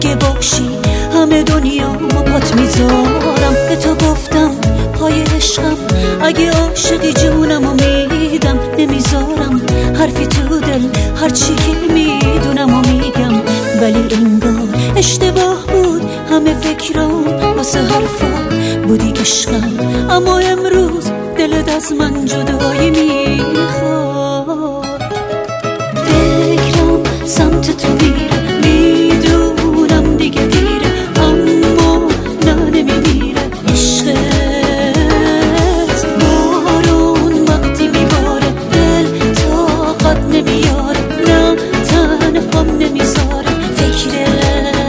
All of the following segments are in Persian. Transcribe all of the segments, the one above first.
اگه باشی همه دنیا ما پات میذارم. به تو گفتم پای عشقم اگه عاشقی جونمو میدم. نمیذارم حرفی تو دل هرچی که میدونم و میگم، ولی انگار اشتباه بود همه فکرام واسه حرفا بودی عشقم. اما امروز دلت از من جدایی میخواد. فکرم سمت تو میره، میدونم دیگه دیره، اما نه نمیمیره عشقت. بارون وقتی میباره دل طاقت نمیاره، نه تنهام نمیذاره فکرت.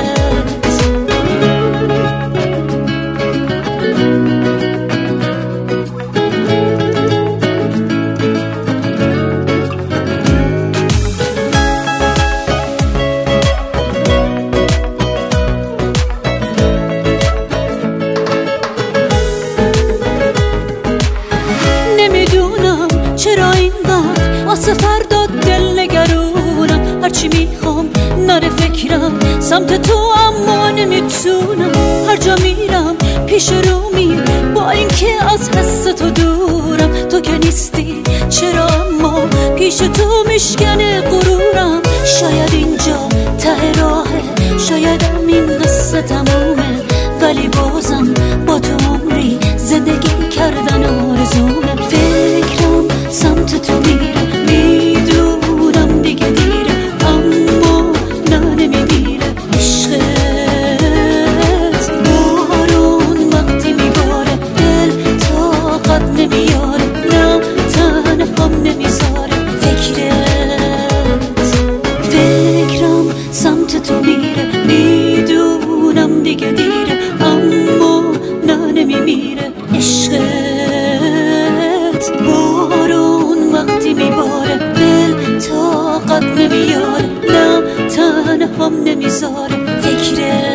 چرا اینقدر واسه فردا دل نگرونم؟ هرچی میخوام نره فکرم سمت تو، اما نمیتونم. هر جا میرم پیش رو میرم با اینکه از حس تو دورم. تو که نیستی چرا اما پیش تو میشکنه غرورم. شاید اینجا ته راهه، شاید این قصه تمومه، ولی بازم با تو عمری زندگی کردن آرزومه. فکرم سمت تو میره، میدونم دیگه دیره، اما نه نمیمیره عشقت. بارون وقتی میباره دل طاقت نمیاره، نه تنهام نمیذاره فکرت. فکرم سمت تو میره، میدونم دیگه دیره، اما نه نمیمیره عشقت. بارون وقتی میباره دل طاقت نمیاره، نه تنهام نمیذاره فکرت.